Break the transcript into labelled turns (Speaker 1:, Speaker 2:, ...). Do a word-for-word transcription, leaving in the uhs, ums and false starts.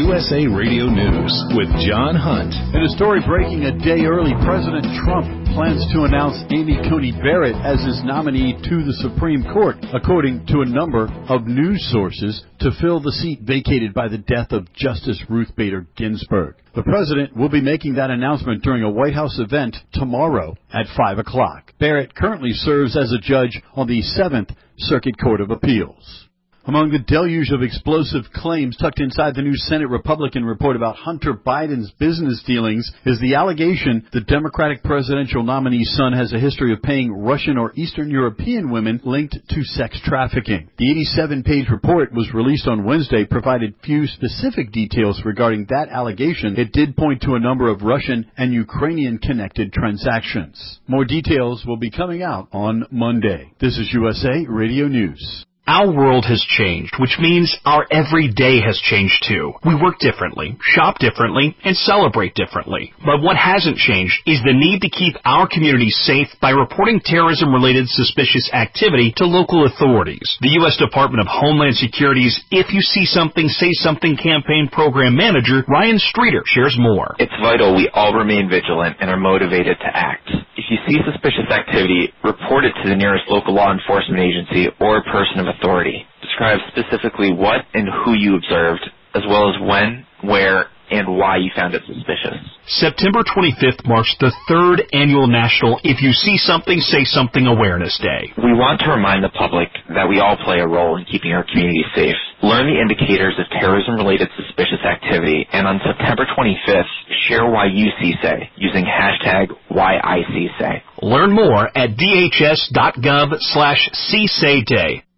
Speaker 1: U S A Radio News with John Hunt.
Speaker 2: In a story breaking a day early, President Trump plans to announce Amy Coney Barrett as his nominee to the Supreme Court, according to a number of news sources, to fill the seat vacated by the death of Justice Ruth Bader Ginsburg. The president will be making that announcement during a White House event tomorrow at five o'clock. Barrett currently serves as a judge on the Seventh Circuit Court of Appeals. Among the deluge of explosive claims tucked inside the new Senate Republican report about Hunter Biden's business dealings is the allegation the Democratic presidential nominee's son has a history of paying Russian or Eastern European women linked to sex trafficking. The eighty-seven page report was released on Wednesday, provided few specific details regarding that allegation. It did point to a number of Russian and Ukrainian-connected transactions. More details will be coming out on Monday. This is U S A Radio News.
Speaker 3: Our world has changed, which means our everyday has changed too. We work differently, shop differently, and celebrate differently. But what hasn't changed is the need to keep our communities safe by reporting terrorism-related suspicious activity to local authorities. The U S Department of Homeland Security's If You See Something, Say Something campaign program manager, Ryan Streeter, shares more.
Speaker 4: It's vital we all remain vigilant and are motivated to act. If you see suspicious activity, report it to the nearest local law enforcement agency or person of authority. Describe specifically what and who you observed, as well as when, where, and why you found it suspicious.
Speaker 3: September twenty-fifth marks the third annual National If You See Something, Say Something Awareness Day.
Speaker 4: We want to remind the public that we all play a role in keeping our community safe. Learn the indicators of terrorism-related suspicious activity, and on September twenty-fifth, share why you C S A using hashtag why I C S A.
Speaker 3: Learn more at D H S dot gov slash C S A Day.